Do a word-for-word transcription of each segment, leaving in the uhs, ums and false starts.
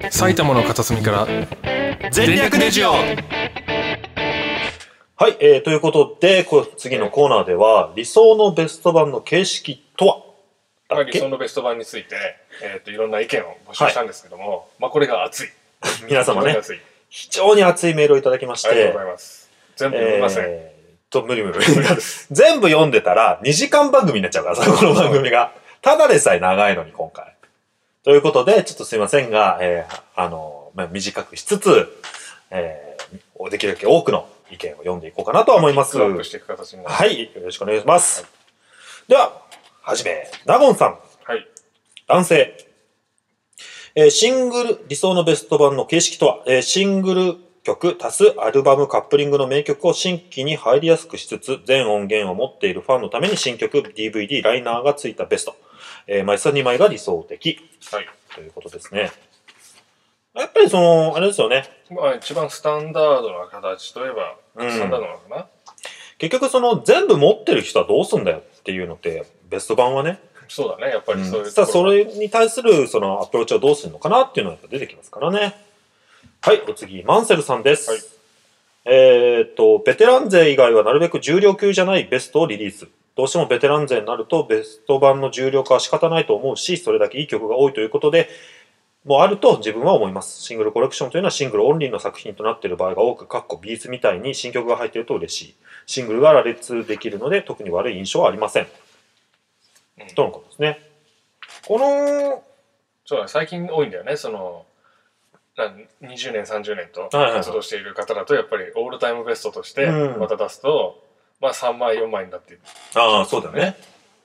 埼玉の片隅から全力ネジオ。 はい、えー、ということでこ次のコーナーでは理想のベスト版の形式とはまあ、理想のベスト版について、えー、といろんな意見を募集したんですけども、はい、まあ、これが熱い皆様ね非常に熱いメールをいただきまして、 ありがとうございます。全部読みません、 えー、と無理無理全部読んでたらにじかん番組になっちゃうからさ、この番組がただでさえ長いのに今回ということでちょっとすいませんが、えー、あの、まあ、短くしつつ、えー、できるだけ多くの意見を読んでいこうかなと思います。 ピックアップしていく形になる。 はい、よろしくお願いします、はい、でははじめナゴンさん、 はい、 男性、えー、シングル理想のベスト版の形式とは、えー、シングル曲足すアルバムカップリングの名曲を新規に入りやすくしつつ全音源を持っているファンのために新曲 ディーブイディー ライナーがついたベスト、えー、枚数にまいが理想的、 はい、 ということですね。やっぱりそのあれですよね、 まあ、一番スタンダードな形といえばスタンダードなのかな、うん、 結局その全部持ってる人はどうすんだよっていうのってベスト版はね、 そうだね、やっぱりそういう、うん、 さあそれに対するそのアプローチはどうするのかなっていうのが出てきますからね。はい、お次マンセルさんです、はい、えー、っとベテラン勢以外はなるべく重量級じゃないベストをリリース。どうしてもベテラン勢になるとベスト版の重量化は仕方ないと思うし、それだけいい曲が多いということでもうあると自分は思います。シングルコレクションというのはシングルオンリーの作品となっている場合が多く、かっこビーズみたいに新曲が入っていると嬉しい。シングルが羅列できるので特に悪い印象はありません、うん、とのことですね。このそうだ、最近多いんだよね、そのにじゅうねんさんじゅうねんと活動している方だとやっぱりオールタイムベストとしてまた出すと、うん、まあさんまいよんまいになっている。 ああ、そうだね。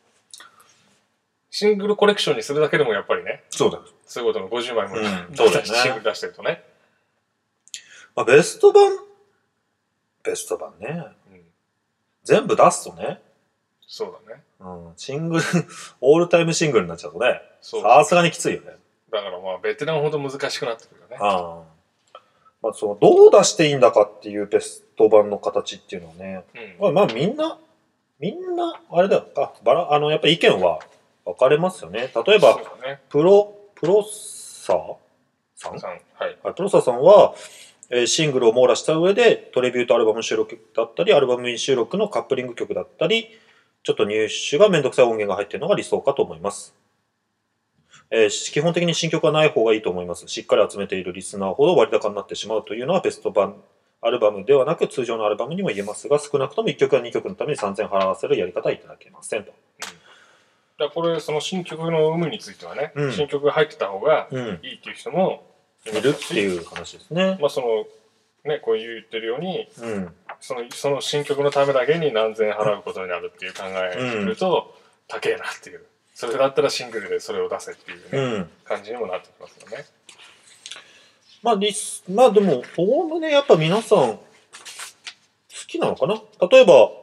シングルコレクションにするだけでもやっぱりね、 そうだ、 そういうことのごじゅうまいも、うん、 そうだね、 シングル出してるとね、 まあ、ベスト版ベスト版ね、うん、全部出すとね、 そうだね、 うん、シングルオールタイムシングルになっちゃうとね、さすがにきついよね。だからまあベテランほど難しくなってくるよね。 あ、まあ、そのどう出していいんだかっていうベスト版の形っていうのはね、うん、まあみんなみんなあれだよ、あバラあのやっぱり意見は分かれますよね。例えば、ね、プロプロサーさん、 さん、はい、 プロサーさんは、えー、シングルを網羅した上でトリビュートアルバム収録だったりアルバム収録のカップリング曲だったりちょっと入手がめんどくさい音源が入っているのが理想かと思います。えー、基本的に新曲はない方がいいと思います。しっかり集めているリスナーほど割高になってしまうというのはベスト版アルバムではなく通常のアルバムにも言えますが、少なくともいっきょくやにきょくのためにさんぜんえん払わせるやり方はいただけませんと。 うん、だこれその新曲の有無についてはね、うん、新曲が入ってた方がいいっていう人もいるっていう話ですね。 まあそのね、こう言ってるように、うん、そのその新曲のためだけに何千円払うことになるっていう考えをすると、うん、高えなっていう。それだったらシングルでそれを出せっていう、ね、うん、感じにもなってきますよね。 まあリスまあでもおおむねやっぱ皆さん好きなのかな。例えば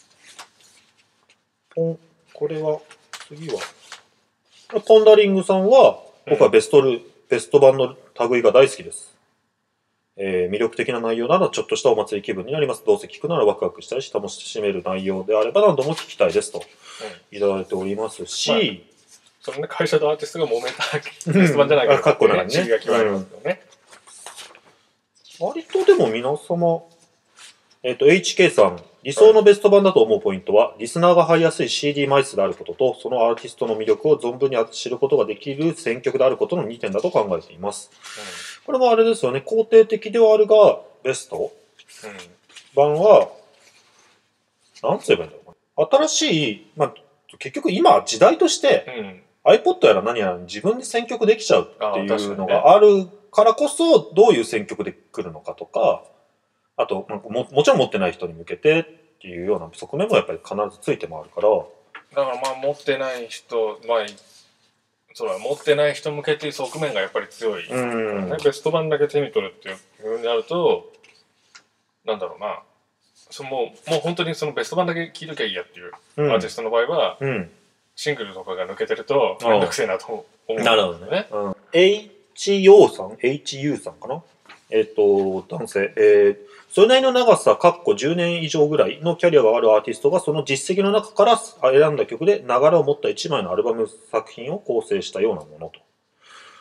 これは次はポンダリングさんは僕はベストル、うん、ベスト版の類が大好きです。えー、魅力的な内容ならちょっとしたお祭り気分になります。どうせ聞くならワクワクしたりし楽しめる内容であれば何度も聞きたいですと、うん、いただいておりますし、まあ、 そのね会社とアーティストが揉めたベスト版じゃないかっていうね、刺激が決まりますよね。 うん、割とでも皆様、えっと エイチケー さん、理想のベスト版だと思うポイントは、はい、リスナーが入りやすい シーディー 枚数であることと、そのアーティストの魅力を存分に知ることができる選曲であることのにてんだと考えています。うん、これもあれですよね、肯定的ではあるが、ベスト、うん、版は、なんて言えばいいんだろうな。新しい、まあ、結局今時代として、うん、iPod やら何やら自分で選曲できちゃうっていうのがあるからこそ、どういう選曲で来るのかとか、あと も, もちろん持ってない人に向けてっていうような側面もやっぱり必ずついてもあるから。 だからまあ持ってない人、まあそうだ、持ってない人向けっていう側面がやっぱり強い、うんね、ベスト版だけ手に取るっていう風になるとなんだろうな、そのもうもう本当にそのベスト版だけ聴いときゃいいやっていうアーティストの場合は、うん、シングルとかが抜けてるとめんどくせえなと思うんですよね。なるほどね。 うん、エイチオー さん エイチユー さんかな、えっ、ー、と男性、えーそれなりの長さ、かっこじゅうねん以上ぐらいのキャリアがあるアーティストがその実績の中から選んだ曲で流れを持ったいちまいのアルバム作品を構成したようなものと。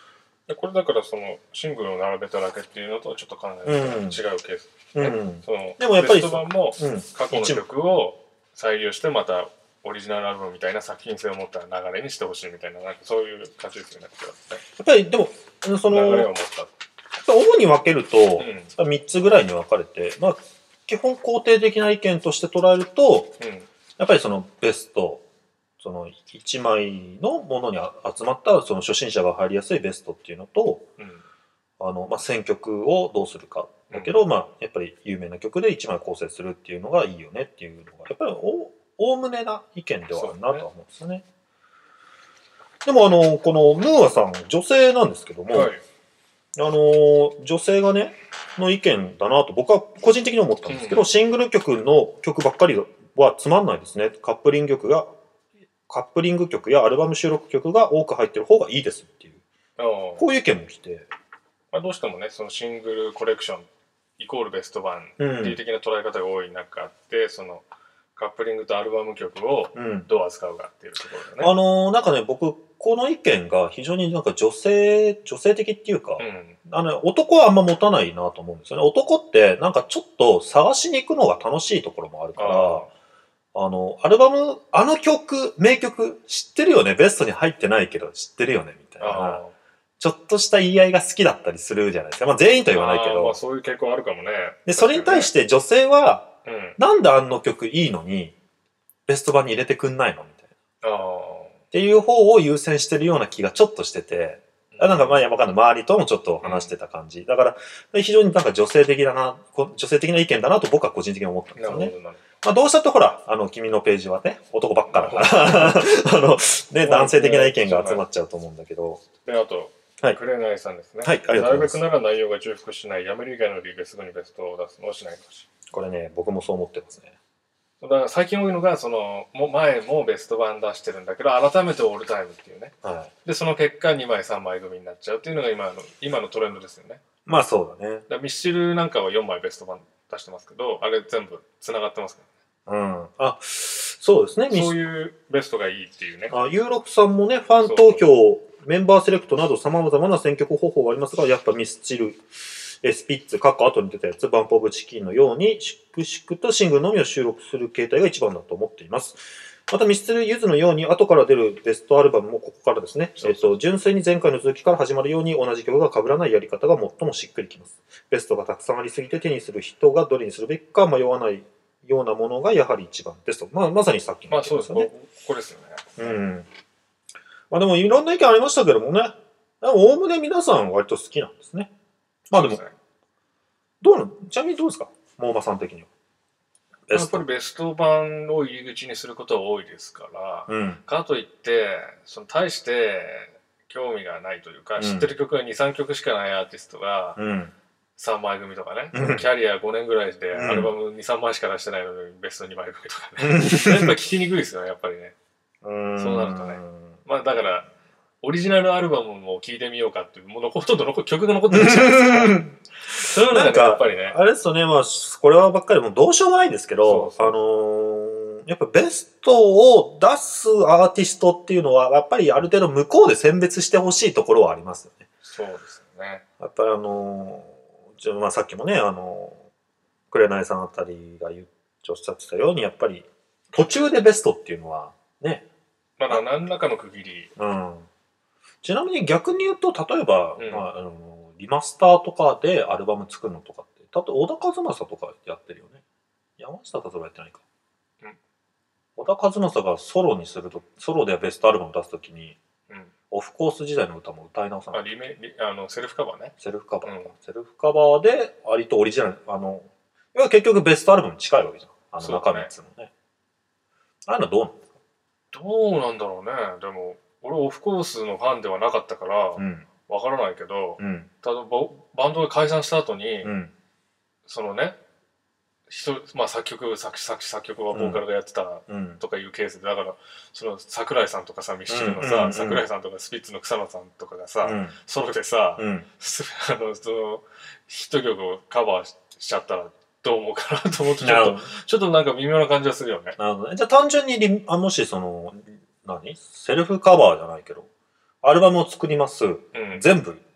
でこれだからそのシングルを並べただけっていうのとはちょっと考え方が違うケースですね、 うん、 そのでもやっぱりベスト版も過去の曲を再利用してまたオリジナルアルバムみたいな作品性を持った流れにしてほしいみたいな、なんかそういう感じですよね。やっぱりでもその流れを持った主に分けると、うん、みっつぐらいに分かれて、まあ、基本肯定的な意見として捉えると、うん、やっぱりそのベストそのいちまいのものに集まったその初心者が入りやすいベストっていうのと、うん、あのまあ、選曲をどうするかだけど、うん、まあ、やっぱり有名な曲でいちまい構成するっていうのがいいよねっていうのがやっぱりおおおむねな意見ではあるなとは思うんですよね。でもあのこのムーアさん女性なんですけども、はい、あの女性がねの意見だなと僕は個人的に思ったんですけど、うん、シングル曲の曲ばっかりはつまんないですね。カップリング曲がカップリング曲やアルバム収録曲が多く入ってる方がいいですっていうこういう意見も来て、 まあ、どうしてもねそのシングルコレクションイコールベスト版っていう的な捉え方が多い中で、うん、そのカップリングとアルバム曲をどう扱うかっていうところだね、 うん、あのー、なんかね僕この意見が非常になんか女性女性的っていうか、うん、あの男はあんま持たないなと思うんですよね。男ってなんかちょっと探しに行くのが楽しいところもあるから、あのアルバムあの曲名曲知ってるよねベストに入ってないけど知ってるよねみたいなちょっとした言い合いが好きだったりするじゃないですか。まあ全員とは言わないけど、 まあ、そういう傾向あるかもね。 でそれに対して女性は、うん、なんであの曲いいのにベスト版に入れてくんないのみたいなっていう方を優先してるような気がちょっとしてて、うん、なんかまあわかんない周りともちょっと話してた感じ、うん、だから非常になんか女性的だな女性的な意見だなと僕は個人的に思ったんですよね。なるほどなるほど。まあどうしたってほらあの君のページはね男ばっかだからあのね男性的な意見が集まっちゃうと思うんだけど。 であとくれないさんですね。 はい、ありがとうございます。 なるべくなら内容が重複しない、やめる以外の理由ですぐにベストを出すのをしないでほしい。 これね、僕もそう思ってますね。 だから最近多いのが、その、も前もベスト版出してるんだけど、改めてオールタイムっていうね。はい、で、その結果にまい、さんまい組になっちゃうっていうのが今の、今のトレンドですよね。 まあそうだね。 だミスチルなんかはよんまいベスト版出してますけど、あれ全部繋がってますからね。うん。あ、そうですね。 そういうベストがいいっていうね。 あ、ユーロックさんもね、ファン投票、メンバーセレクトなど様々な選曲方法がありますが、やっぱミスチル、スピッツ、過去後に出たやつ、バンプオブチキンのように、粛々とシングルのみを収録する形態が一番だと思っています。またミスチルユズのように、後から出るベストアルバムもここからですね、えっと、純粋に前回の続きから始まるように、同じ曲が被らないやり方が最もしっくりきます。ベストがたくさんありすぎて手にする人がどれにするべきか迷わないようなものがやはり一番ですと。まあ、まさにさっきの、ね。まあそうですね。これですよね。 うん。まあでもいろんな意見ありましたけどもね。おおむね皆さん割と好きなんですね。まあでも、でね、どうなのちなみにどうですかモーマさん的には。 やっぱりベスト版を入り口にすることは多いですから、うん、かといって、その大して興味がないというか、うん、知ってる曲がに、さんきょくしかないアーティストが、うん、さんまい組とかね、うん、キャリアごねんぐらいでアルバムに、さんまいしか出してないのにベストにまい組とかね。やっぱ聞きにくいですよね、やっぱりね。うんそうなるとね。まあだから、オリジナルアルバムも聴いてみようかっていう、もうほとんどの曲が残ってるじゃないですか。そういうのが、ね、やっぱりね。 あれですよね、まあ、これはばっかりもうどうしようもないんですけど、そうそうあのー、やっぱベストを出すアーティストっていうのは、やっぱりある程度向こうで選別してほしいところはありますよね。 そうですよね。 やっぱりあのー、まあ、さっきもね、あのー、紅さんあたりが言っおっしゃってたように、やっぱり途中でベストっていうのはね。 まだ何らかの区切り。 うん。ちなみに逆に言うと、例えば、うんまあ、あのリマスターとかでアルバム作るのとかって、例えば小田和正とかやってるよね。山下達郎やってないか。うん、小田和正がソロにすると、ソロでベストアルバム出すときに、うん、オフコース時代の歌も歌い直さない。 あ、リメリあのセルフカバーね。 セルフカバー、うん、セルフカバーで、割とオリジナル、あの、いや結局ベストアルバムに近いわけじゃん。あの中身っつうのね。ああいうのどうなんですか？ どうなんだろうね。でも、俺オフコースのファンではなかったから、うん、わからないけど、うん、ただバンドが解散した後に、うん、そのね、まあ、作曲作詞作詞作曲はボーカルがやってたとかいうケースで、だからその桜井さんとかさミスチルのさ、うん、桜井さんとかスピッツの草野さんとかがさ、うん、ソロでさ、うん、あのそのヒット曲をカバーしちゃったらどう思うかなと思ってちょっとちょっとなんか微妙な感じがするよね。 なるほどね。じゃあ単純にリあもしその何セルフカバーじゃないけどアルバムを作ります、うん、全部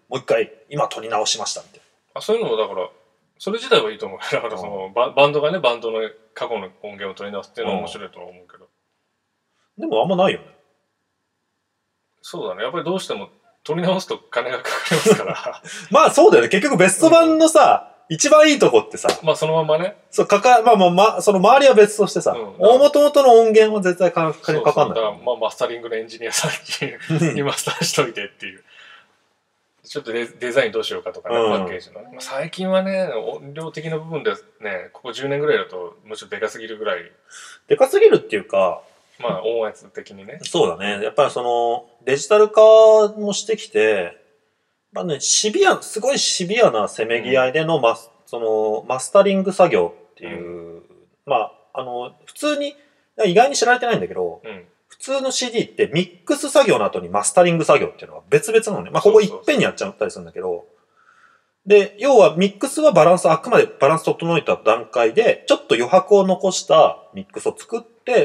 もう一回今撮り直しましたみたいあ、そういうのもだからそれ自体はいいと思う。だからそのババンドがねバンドの過去の音源を取り直すっていうのは面白いとは思うけど、 な。でもあんまないよね。 そうだね、やっぱりどうしても取り直すと金がかかりますからまあそうだよね。結局ベスト版のさ、うん、一番いいとこってさ、 まあそのままね、 そうかかまあまあ、ま、その周りは別としてさ、うん、大元々の音源は絶対金かかんない。そうそう、だからまあマスタリングのエンジニアさんにマスターしといてっていう。ちょっと デ, デザインどうしようかとかね、うん、パッケージの、まあ、最近はね音量的な部分でねここじゅうねんぐらいだとむしろでかすぎるぐらいでかすぎるっていうかまあ音圧的にねそうだねやっぱりそのデジタル化もしてきて、まあね、シビアすごいシビアなせめぎ合いでのマス、うん、そのマスタリング作業っていう、うん、まああの普通に意外に知られてないんだけど、うん、普通の シーディー ってミックス作業の後にマスタリング作業っていうのは別々なのね。まあここいっぺんにやっちゃったりするんだけど、で、要はミックスはバランス、あくまでバランス整えた段階で、ちょっと余白を残したミックスを作って、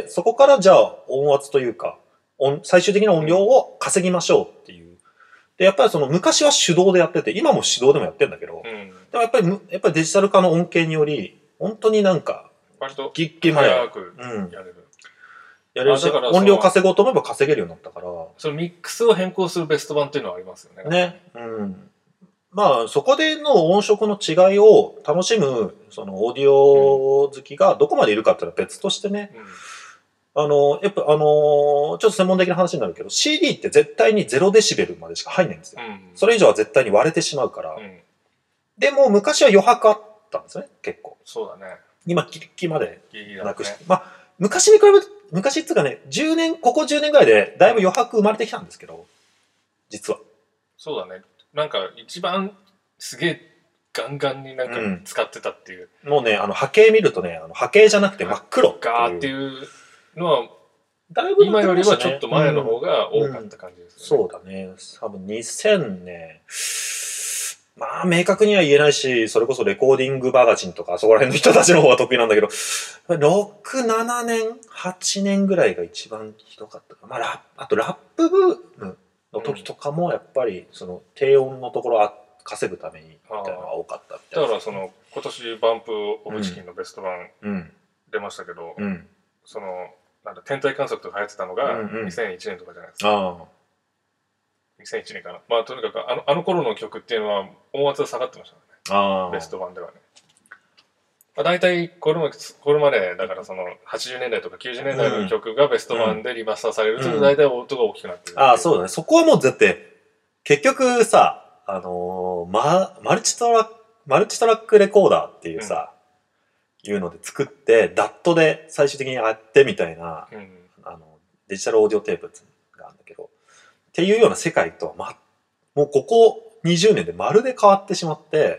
そこからじゃあ音圧というか、音最終的な音量を稼ぎましょうっていう。で、やっぱりその昔は手動でやってて、今も手動でもやってんだけど、うん、でもやっぱり、やっぱりデジタル化の恩恵により、本当になんか、 割とギッギまで早くやれる。うんやれるし、音量稼ごうと思えば稼げるようになったから。 そのミックスを変更するベスト版っていうのはありますよね。 ね。うん。まあ、そこでの音色の違いを楽しむ、そのオーディオ好きがどこまでいるかっていうのは別としてね。うん、あの、やっぱあの、ちょっと専門的な話になるけど、シーディー って絶対にゼロデシベルまでしか入んないんですよ。うん、それ以上は絶対に割れてしまうから。うん、でも昔は余白あったんですよね、結構。 そうだね。 今、ギリギリまでなくして。ね、まあ、昔に比べると、昔っていうかね、じゅうねん、ここじゅうねんぐらいでだいぶ余白生まれてきたんですけど、実は。 そうだね。なんか一番すげえガンガンになんか使ってたっていう。 うん、もうね、あの波形見るとね、あの波形じゃなくて真っ黒っていう。 ガーっていうのは、だいぶ、ね、今よりはちょっと前の方が多かった感じですね。うんうん、そうだね。多分にせんねん、まあ、明確には言えないし、それこそレコーディングマガジンとか、そこら辺の人たちの方が得意なんだけど、ろく、ななねん、はちねんぐらいが一番ひどかったか。まあ、ラップ、あとラップブームの時とかも、やっぱり、その、低音のところを稼ぐために、みたいなのが多かったみたいな。 だから、その、今年バンプオブチキンのベスト版出ましたけど、うんうん、その、なんだ、天体観測とか流行ってたのが、にせんいちねんとかじゃないですか。うんうんにせんいちねんかな。まあとにかくあのあの頃の曲っていうのは音圧が下がってましたね。ベスト版ではね。まあ、大体これもこれまでだからそのはちじゅうねんだいとかきゅうじゅうねんだいの曲がベスト版でリマスターされると大体音が大きくなってる、 うんうん、ああそうだね。そこはもうだって結局さあのー、ママルチトラックマルチトラックレコーダーっていうさ、うん、いうので作ってダットで最終的にやってみたいな、うん、あのデジタルオーディオテープがあるんだけど。っていうような世界とは、ま、もうここにじゅうねんでまるで変わってしまって、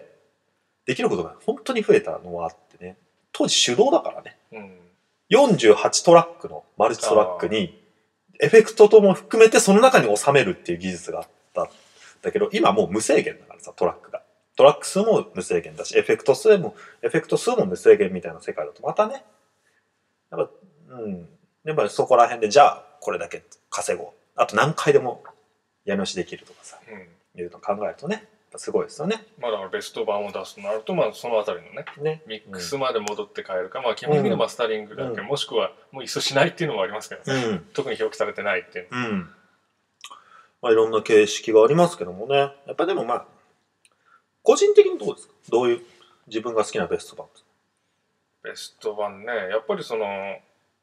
できることが本当に増えたのはあってね、当時手動だからね、うん、よんじゅうはちトラックのマルチトラックに、エフェクトとも含めてその中に収めるっていう技術があったんだけど、今もう無制限だからさ、トラックが。トラック数も無制限だし、エフェクト数も、エフェクト数も無制限みたいな世界だと、またね、やっぱ、うん、やっぱりそこら辺で、じゃあこれだけ稼ごう。あと何回でもやり直しできるとかさ、うん、いうのを考えるとね、すごいですよね。 まあだからベスト版を出すとなると、まあそのあたりのね、ねミックスまで戻って変えるか、まあ基本的にはマスタリングだけ、うん、もしくはもう一緒しないっていうのもありますけどね、うん、特に表記されてないっていうの、うん、 まあいろんな形式がありますけどもね、やっぱでもまあ、個人的にどうですか？どういう自分が好きなベスト版ですか？ ベスト版ね、やっぱりその、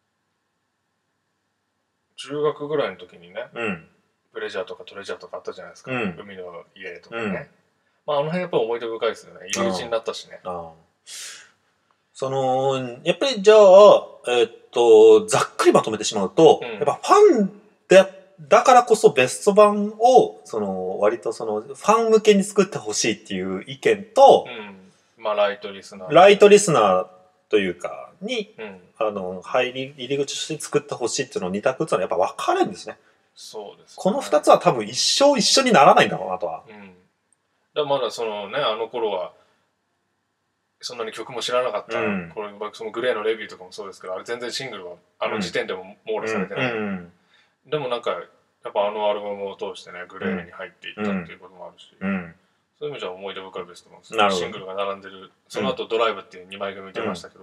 中学ぐらいの時にね、うん、プレジャーとかトレジャーとかあったじゃないですか、うん、海の家とかね、うん、まああの辺やっぱ思い出深いですよね。入り口になったしね。ああそのやっぱりじゃあえー、っとざっくりまとめてしまうと、うん、やっぱファンでだからこそベスト版をその割とそのファン向けに作ってほしいっていう意見と、 うん、まあライトリスナーライトリスナーというかに、うん、あの入り入り口として作ってほしいっていうのを二択っていうのはやっぱ分かれるんですね。 そうですね。 この二つは多分一生一緒にならないんだろうなとは。うん、 だまだそのねあの頃はそんなに曲も知らなかった、うん、これそのグレーのレビューとかもそうですけど、あれ全然シングルはあの時点でも網羅されてない、うんうん、でもなんかやっぱあのアルバムを通してねグレーに入っていったっていうこともあるし、 うん、 そういう意味じゃ思い出深いベストバンです。 なるほど。 シングルが並んでる、その後ドライブっていうにまい組出ましたけど、 うん、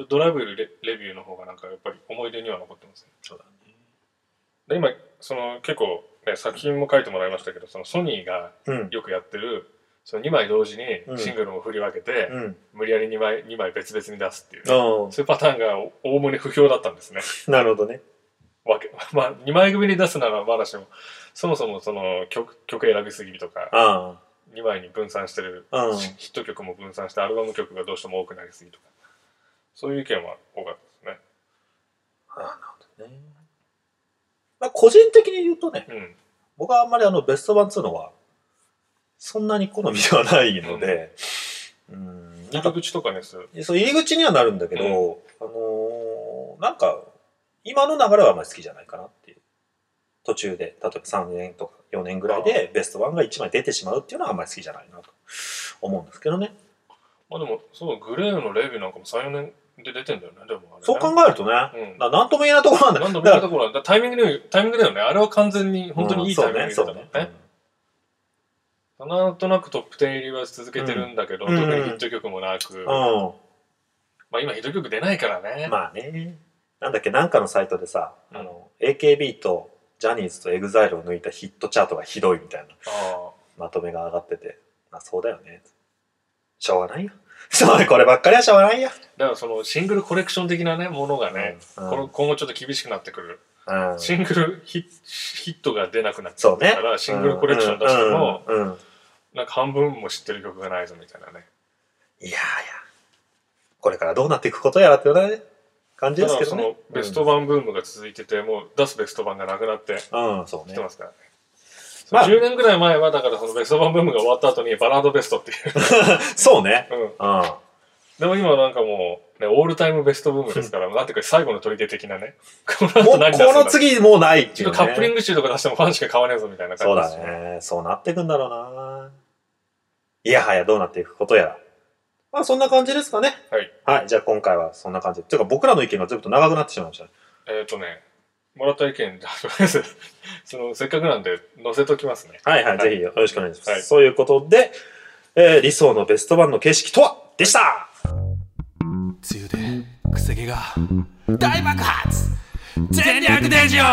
ドライブより レ, レビューの方がなんかやっぱり思い出には残ってますね。 そうだね。 で今その結構、ね、作品も書いてもらいましたけど、そのソニーがよくやってる、うん、そのにまい同時にシングルも振り分けて、うん、無理やり2枚、にまい別々に出すっていう、ね、そういうパターンがおおむね不評だったんですね。 なるほどね。 わけまあにまい組に出すならまだしも、そもそもその 曲, 曲選びすぎとか、あにまいに分散してる、ヒット曲も分散してアルバム曲がどうしても多くなりすぎとか、そういう意見は多かったですね。 ああ、なるほどね。まあ、個人的に言うとね、うん、僕はあんまりあのベスト版っていうのはそんなに好みではないので、 うん、うん入り口とかね、 そう入り口にはなるんだけど、うん、あのー、なんか今の流れはあんまり好きじゃないかなっていう。途中で例えばさんねんとかよねんぐらいでベストワンがいちまい出てしまうっていうのはあんまり好きじゃないなと思うんですけどね。 まあでもそうグレーのレビューなんかもさんよねんで出てんだよね。でもあれね、 そう考えるとね、うん、だなんとも言えないところなんだ。 なんとも言えないところなんだ。タイミングでタイミングだよね。あれは完全に本当にいいタイミングで出たのね。うん、なんとなくトップじゅう入りは続けてるんだけど、うん、特にヒット曲もなく、うん、まあ今ヒット曲出ないからね。 まあね。なんだっけなんかのサイトでさ、うん、あの エーケービー とジャニーズとエグザイルを抜いたヒットチャートがひどいみたいなまとめが上がってて、あそうだよね。しょうがないよ。そうこればっかりはしょうがないよ。 だからそのシングルコレクション的なねものがね、うんうん、今後ちょっと厳しくなってくる。うん、シングル ヒ, ヒットが出なくなっちゃうから、ね、シングルコレクション出しても、うんうんうん、なんか半分も知ってる曲がないぞみたいなね。 いやいや、これからどうなっていくことやらってね。感じですけどね。 ただそのベスト版ブームが続いてて、うん、もう出すベスト版がなくなってきてますからね。まあ、じゅうねんぐらい前はだからそのベスト版ブームが終わった後にバラードベストっていうそうね、 うんうん、でも今なんかもう、ね、オールタイムベストブームですからなんていうか最後の砦的なねこの後何出すんだ、もうこの次もうないっていうね、 カップリング集とか出してもファンしか買わねえぞみたいな感じです。 そうだね、そうなっていくんだろうな。いやはやどうなっていくことやら、まあそんな感じですかね。はい。はい。じゃあ今回はそんな感じで。ていうか僕らの意見がずっと長くなってしまいましたね。 えっとね、もらった意見、とりあえず、その、せっかくなんで載せときますね。 はいはい。はい、ぜひよろしくお願いします。はい、そういうことで、えー、理想のベスト版の景色とはでした梅雨でくせ毛が大爆発全力でしょ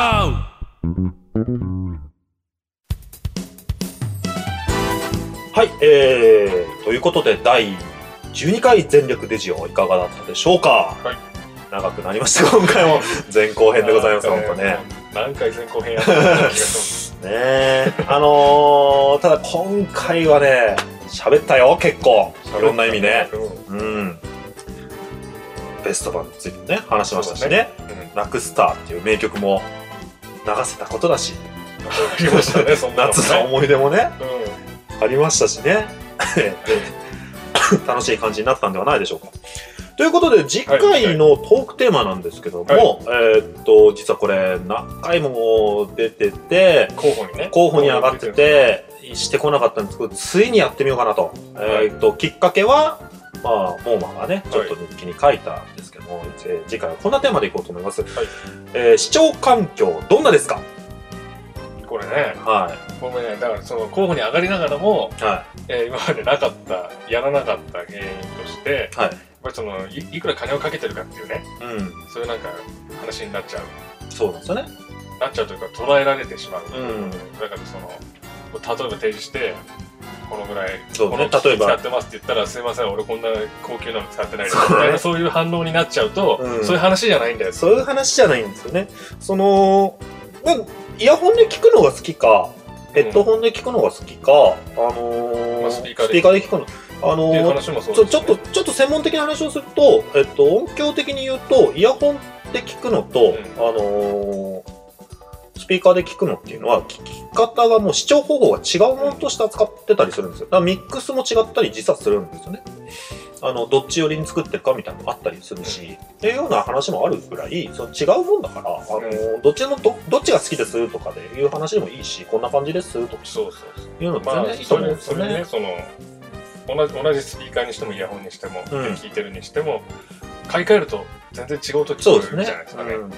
はい、えー、ということでだいじゅうにかい全力デジオいかがだったでしょうか。はい、長くなりました今回も前後編でございます。本当ね、 何回前後編やってる気がするね。あのー、ただ今回はね喋ったよ結構いろんな意味ね、うん、うん、ベスト版についてね話しましたしね、うん、ラクスターっていう名曲も流せたことだしありましたね、そんなのね、 夏の思い出もね、うん、ありましたしね楽しい感じになったんではないでしょうか。ということで次回のトークテーマなんですけども、はいはい、えー、っと実はこれ何回も出てて候補にね候補に上がっててしてこなかったんですけど、ついにやってみようかなと、はい、えー、っときっかけはまあモーマンがねちょっと日記に書いたんですけども、はい、えー、次回はこんなテーマでいこうと思います。はい、えー、視聴環境どんなですか。 これね、はい、ごめんね、だからその候補に上がりながらも、はい、えー、今までなかったやらなかった原因として、はい、やっぱりその い, いくら金をかけてるかっていうね、うん、そういうなんか話になっちゃう。 そうなんですよね。 なっちゃうというか捉えられてしまう。うん、だからその例えば提示してこのぐらい、そうね、この機器使ってますって言ったらすいません俺こんな高級なの使ってないですみたいなそういう反応になっちゃうと、うん、そういう話じゃないんだよ。 そういう話じゃないんですよね。そのイヤホンで聞くのが好きかヘッドホンで聞くのが好きか、うん、あのーまあ、スピーカーで聞くの、あのー、ちょっとちょっと専門的な話をすると、えっと、音響的に言うとイヤホンで聞くのと、うん、あのー、スピーカーで聞くのっていうのは聞き方がもう視聴方法が違うものとして扱ってたりするんですよ。だからミックスも違ったり実はするんですよね。あのどっち寄りに作ってるかみたいなのもあったりするし、うん、っていうような話もあるぐらいその違うもんだから、あのー、どっちの ど, どっちが好きですとかでいう話でもいいし、こんな感じですとかそうそうそういうのも全然いいと思うんですよね。 まあ、それねその同じ同じスピーカーにしてもイヤホンにしても、うん、聞いてるにしても買い替えると全然違う時聞こえるじゃないですかね。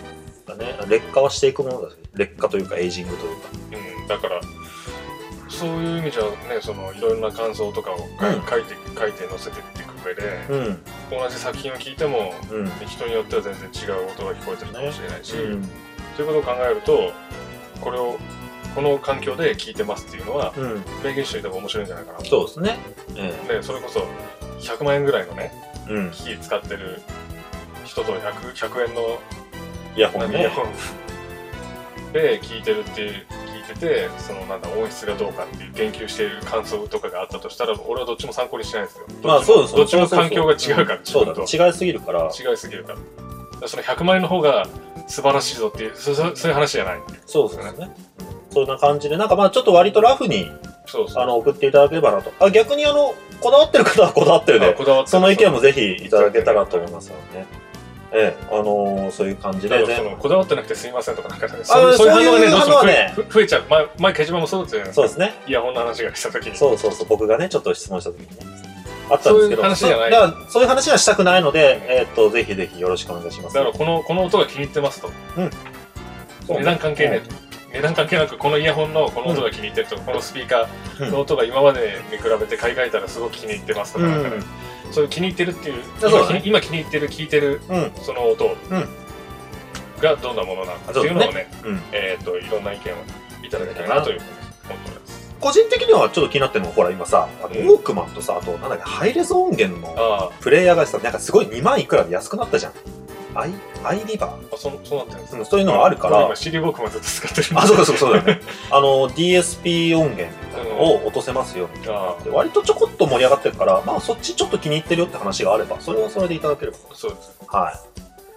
だね。劣化はしていくものだし、劣化というかエイジングというか。 うん、だからそういう意味じゃね、そのいろんな感想とかを書い,、 うん、 書いて書いて載せていっていく上で、うん、同じ作品を聞いても、うん、人によっては全然違う音が聞こえてるかもしれないし、ね、うん、ということを考えると、これをこの環境で聞いてますっていうのは、うん、明言しておいた方が面白いんじゃないかなと。 そうですね。えー、ね、それこそひゃくまんえんぐらいのね、うん、機器使ってる人と 100, ひゃくえんのイヤホン、ね、イヤホンで聞いてるっていう聞いてて、そのなんだ音質がどうかっていう言及している感想とかがあったとしたら、俺はどっちも参考にしないんですよ。 まあそうです。 どっちも環境が違うから、 そうだ、違いすぎるから。 違いすぎるから。からそのひゃくまんえんの方が素晴らしいぞっていう、そそういう話じゃない。 そうですね。そんな感じで、なんかまあちょっと割とラフにそうそうあの送っていただければなと。あ、逆にあのこだわってる方はこだわってるで、その意見もぜひいただけたらと思いますのでね。ええ、あのー、そういう感じで、 そのこだわってなくてすみませんとかなんか、ね、そういう反応がね、どうしても増え、増えちゃう。前、前、掲示板もそうですよね。 そうですね。 イヤホンの話がしたときに。 そうそうそう、僕がね、ちょっと質問したときにね。あったんですけど、 そういう話じゃない。 だからそういう話はしたくないので、えー、っと、ぜひぜひよろしくお願いします。 だから、この、この音が気に入ってますと。うん。値段関係ない。値段関係なく、このイヤホンのこの音が気に入ってると、うん、このスピーカーの音が今までに比べて買い替えたらすごく気に入ってますとか、なんかね、うん、そういう気に入ってるっていう、今, ね、今気に入ってる、聞いてる、うん、その音がどんなものなのかっていうのをね、うん、えっと、いろんな意見をいただきたいなというふうに思っております。 個人的にはちょっと気になってるのは、ほら今さ、あの、うん、ウォークマンとさ、あと、なんだっけ、ハイレゾ音源のプレイヤーがさ、なんかすごいにまんいくらで安くなったじゃん。アイ、アイリバーあ、そ、そうなってるんですか、 うん、そういうのがあるから。 今 シーディー ウォークマンずっと使ってるんで。 あ、そうかそうかそうだよね。あの、ディーエスピー 音源を落とせますよみたいなで、割とちょこっと盛り上がってるから、まあそっちちょっと気に入ってるよって話があれば、それはそれでいただければ。 そうです。 はい。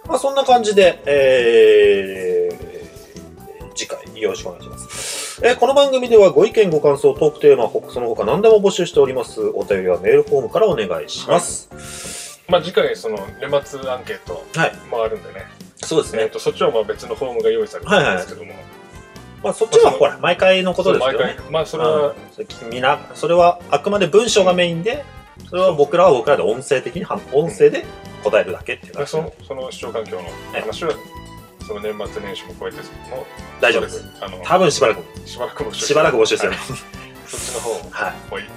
まあそんな感じで、えー、次回よろしくお願いします。えー、この番組ではご意見ご感想、トークテーマ、その他何でも募集しております。お便りはメールフォームからお願いします。はい、 まあ次回その年末アンケートもあるんでね。はい、 そうですね。 えっと、そっちはまあ別のフォームが用意されてるんですけども。はいはい、 まあそっちはほら、毎回のことですけどね。 まあそれは、 みんな、それはあくまで文章がメインで、それは僕らは僕らで音声的に、音声で答えるだけっていう感じ、 うん、その視聴環境の話は、その年末年始も超えても大丈夫です。あの多分しばらく。 しばらく募集しばらく募集してる。 そっちの方も、はい、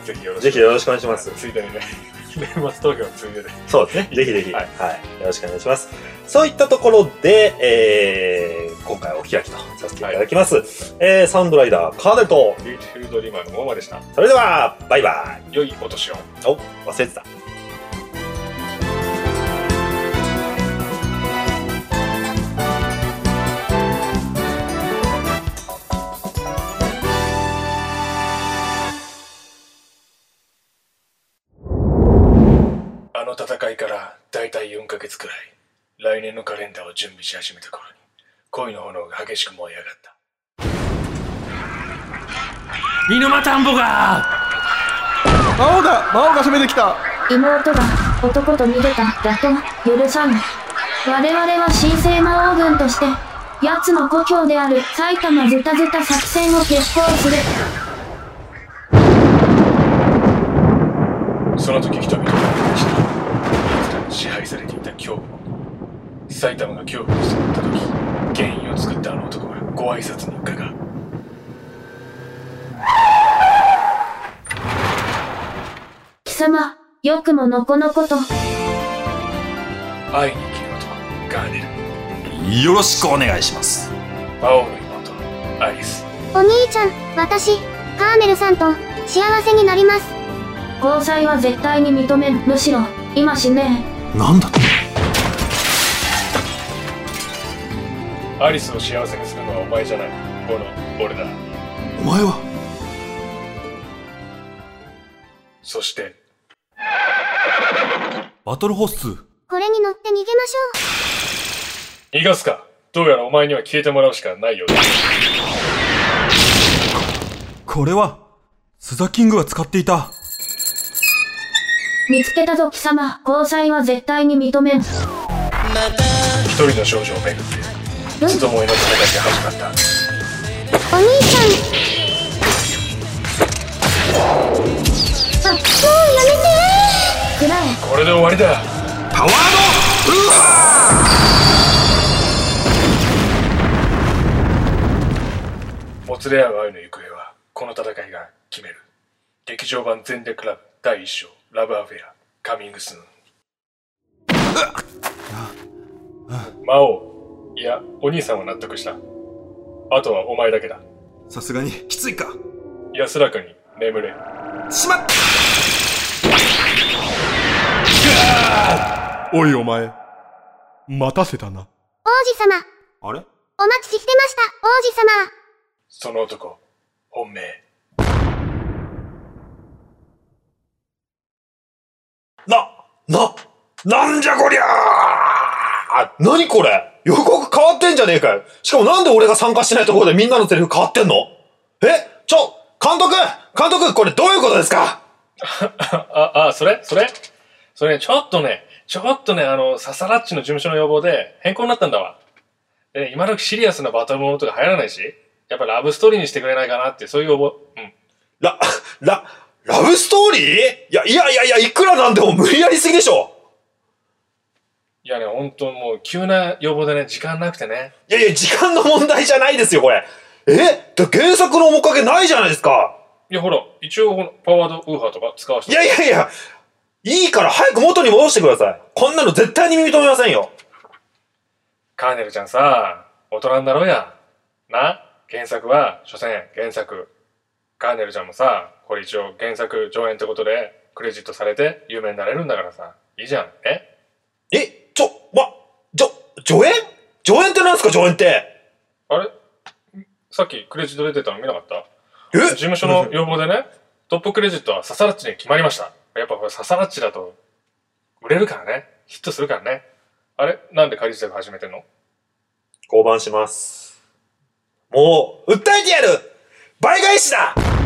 ぜひよろしく。 ぜひよろしくお願いします。 ついでにね。年末投票ついでで。 そうですね。ぜひぜひ、はい、はい。よろしくお願いします。そういったところで、えー、今回お開きとさせていただきます。はい、えー、サウンドライダー、カーネルと、 ビューティフルドリーマーのモーマでした。 それでは、バイバイ。 良いお年を。 お、忘れてた。 あの戦いからだいたいよんかげつくらい、来年のカレンダーを準備し始めた頃に恋の炎が激しく燃え上がった。 猪間田んぼが魔王が魔王が攻めてきた。 妹が男と逃げただと許さぬ。我々は神聖魔王軍として奴の故郷である埼玉ズタズタ作戦を決行する。 その時人々が出てきた。奴らに支配されていた恐怖。埼玉が恐怖に迫った時、原因を作ったあの男がご挨拶に伺う。 貴様、よくものこのこと会いに生きる男、ガーネル。よろしくお願いします。 魔王の妹、アリス。 お兄ちゃん、私、カーネルさんと幸せになります。 交際は絶対に認めん。むしろ今死ねえ。なんだと。 アリスを幸せにするのはお前じゃない。この俺だ。 お前は。 そしてバトルホッス。 これに乗って逃げましょう。逃がすか。どうやらお前には消えてもらうしかないようだ。 これはスザキングが使っていた。 見つけたぞ貴様。交際は絶対に認めん。 一人の少女をめぐってつどもえの戦いが始まった。 お兄ちゃん。あ、もうやめてー。 くらえ。 これで終わりだ。 パワードウーハつれ合う愛の行方はこの戦いが決める。劇場版全力ラブだいいっ章ラブアフェアカミングスーン。魔王、いやお兄さんは納得した。あとはお前だけだ。 さすがにきついか。 安らかに眠れ。 しまっおいお前、待たせたな。 王子様、 あれお待ちしてました、王子様。 その男、本命。 な、な、なんじゃこりゃーなにこれ予告変わってんじゃねえかよ。しかもなんで俺が参加してないところでみんなのセリフ変わってんの？えちょ、監督監督これどういうことですか？ あ、あ、それそれそれね、ちょっとね、ちょっとね、あの、ササラッチの事務所の要望で変更になったんだわ。で、今時シリアスなバトルモードとか流行らないし、やっぱラブストーリーにしてくれないかなっていう、そういう要望。うん。 ラ、ラ、ラブストーリー？いや、いやいやいや、いくらなんでも無理やりすぎでしょ。 いやね、ほんともう急な要望でね、時間なくてね。 いやいや、時間の問題じゃないですよ、これ。え？だ原作の面影ないじゃないですか。 いや、ほら、一応このパワードウーハーとか使わせて。 いやいやいや、いいから早く元に戻してください。こんなの絶対に認めませんよ。 カーネルちゃんさ、大人になろうや。な、原作は、所詮原作。カーネルちゃんもさ、これ一応原作上演ってことで、クレジットされて有名になれるんだからさ、いいじゃん。ええ、ちょ、ま、ちょ、上演上演ってなんすか、上演って。 あれさっきクレジット出てたの見なかった？ え事務所の要望でね、トップクレジットはササラッチに決まりました。やっぱこれササラッチだと、売れるからね。ヒットするからね。あれなんで仮自作始めてんの？ 降板します。もう、訴えてやる！倍返しだ！